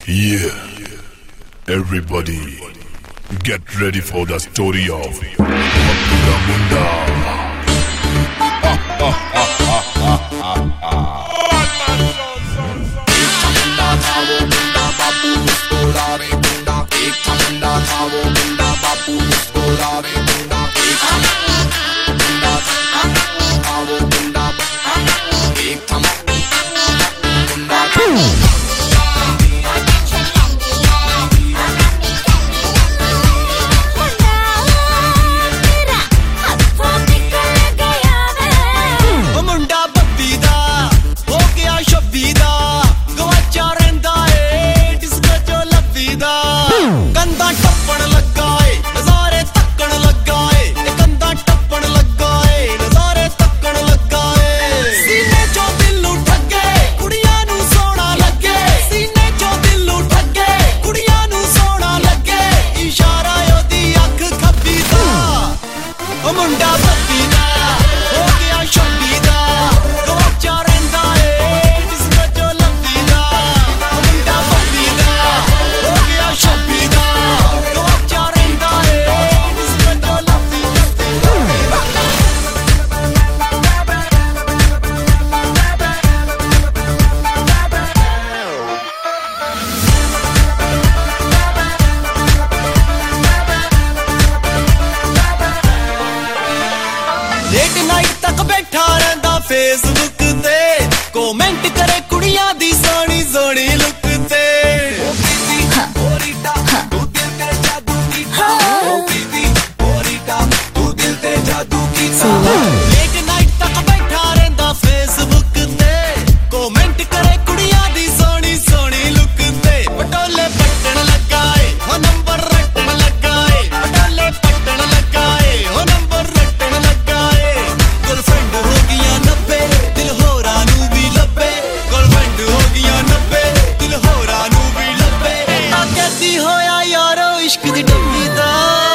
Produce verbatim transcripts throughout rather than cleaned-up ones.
Yeah, everybody, get ready for the story of Munda Munda. Facebook ते comment करे कुड़ियां दी Soni Soni look ते तू दिल ते जादू कीता ओ दीदी बोरीटा तू दिल ते जादू कीता लेट नाइट तक बैठा रहंदा फेसबुक ते कमेंट करे कुड़ियां दी सोनी सोनी लुक ते पटोले पट्टन लगाए हो नंबर रटन लगाए पटोले पट्टन लगाए हो नंबर रटन लगाए गर्लफ्रेंड हो गया इश्क दी डब्बी दा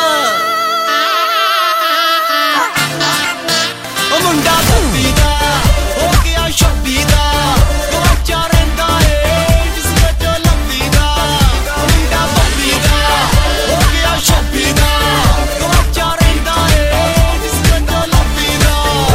ओ मुंडा बत्ती दा हो गया छब्बी दा गवाचा रहिंदा ए जिसमें जो लंबी दा मुंडा बत्ती दा हो गया छब्बी दा गवाचा रहिंदा ए जिसमें जो लंबी दा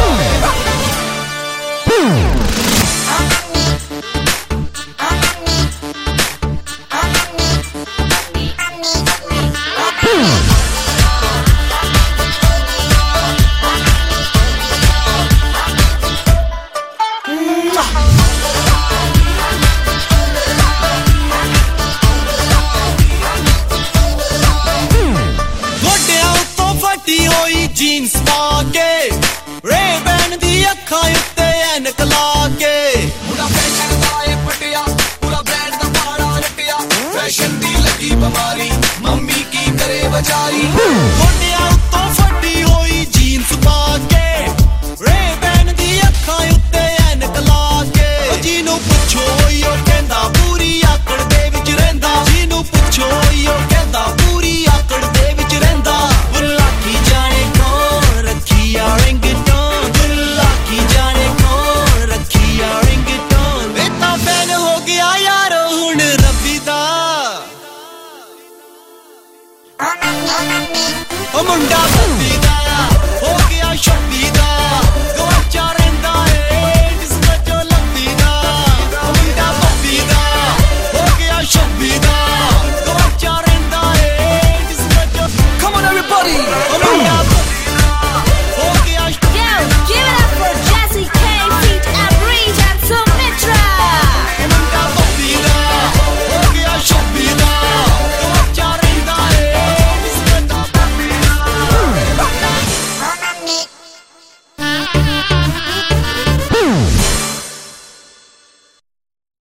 जीन्स पाके रेबैन दी अखां उत्ते ऐनक लाके पूरा फैशन दा ए पटिया पूरा ब्रांड दा पाड़ा लटिया फैशन दी लगी बीमारी मम्मी की करे बेचारी गोडियां उत्तों फटी होई जीन्स पाके रेबैन दी अखां उत्ते ऐनक लाके जीनू पुछो ओ कहंदा पूरी आकड़ दे विच रहिंदा जीनू पुछो ओ कहंदा पूरी आकड़ दे विच रहिंदा बुलाकी जाने ओ मुंडा बत्ती दा हो गया छब्बी